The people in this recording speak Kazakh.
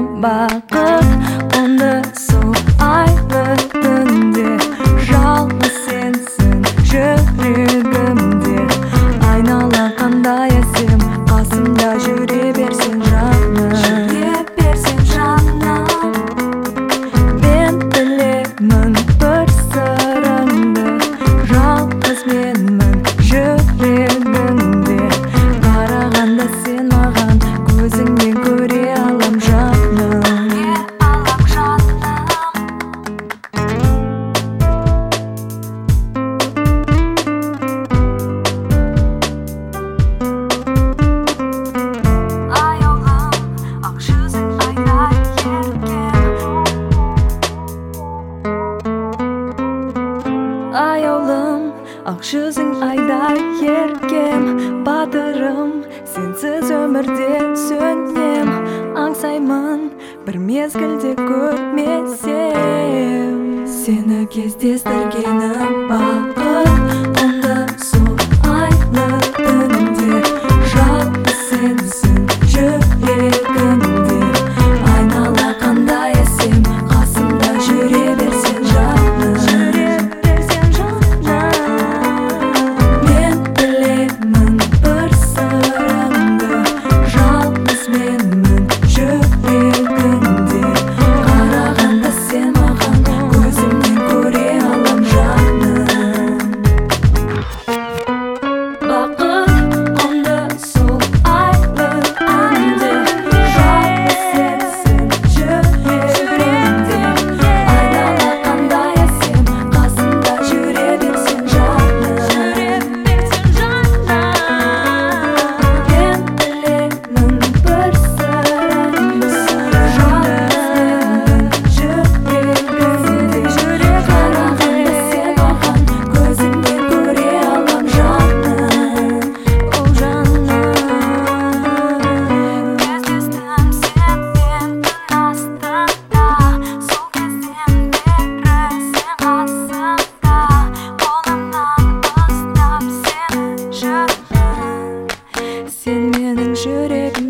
бақыт. Онда сол айлы түнде жалғыз сенсің жүрегімде. Айнала қандай әсем, қасымда жүре берсең жаным. Мен білемін бір сырыңды, жалғыз менмін жүрегімде. Қарағанда сен маған көзіңнен көре алам жаным. Аяулым, ақ жүзің айдай еркем, батырым, сенсіз өмірден сөнем. Аңсаймын бір мезгілде көрмесем, сені кездестіргенім бақыт. Онда сол айлы түнде жалғыз сенсің жүрегімде. Айнала қандай әсем, қасымда жүре берсең жаным. Сен менің жүрегім